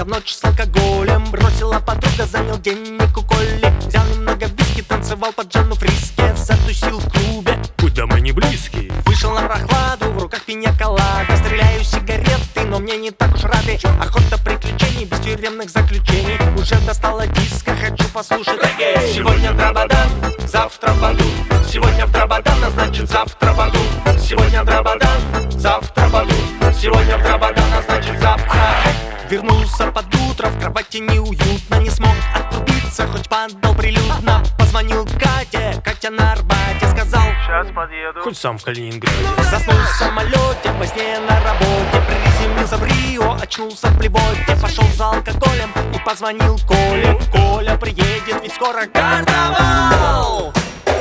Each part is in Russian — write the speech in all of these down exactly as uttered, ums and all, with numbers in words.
ночь с алкоголем. Бросила подруга, занял денег у Коли. Взял немного виски, танцевал под Жанну Фриске. Затусил в клубе, куда мы не близкие. вышел на прохладу, в руках пинья-колада. Стреляю сигареты, но мне не так уж рады. Охота приключений без тюремных заключений. Уже достала диско, хочу послушать регги. Сегодня Драбадан, завтра Баду. Сегодня в Драбадан, а значит завтра Баду. Сегодня Драбадан, завтра Баду. Сегодня в Драбадан, а значит завтра. Вернулся под утро, в кровати неуютно. Не смог отрубиться, хоть падал прилюдно. Позвонил Кате, Катя на Арбате. Сказал: сейчас подъеду. Хоть сам в Калининграде. заснул в самолете, во сне на работе. Приземлился в Рио, очнулся в блевоте. Пошел за алкоголем и позвонил Коле. Коля приедет, ведь скоро карнавал.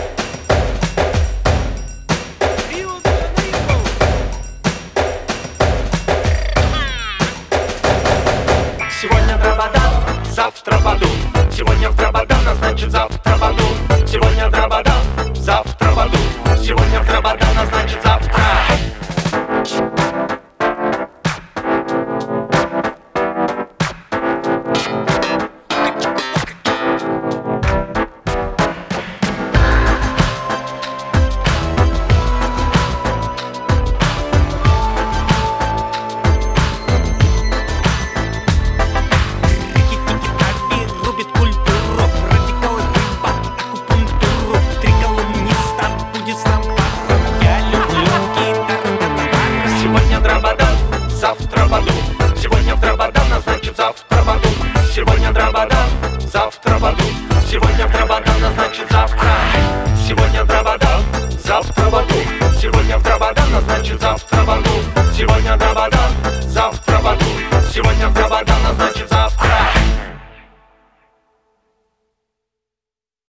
Сегодня Драбадан, завтра Баду. Сегодня в Драбадан, а значит завтра Баду. Сегодня Драбадан, завтра Баду. Сегодня в Драбадан, а значит завтра. Завтра Баду. Сегодня в Драбадан, а значит завтра Баду. Сегодня Драбадан, завтра Баду. Сегодня в Драбадан, а значит завтра.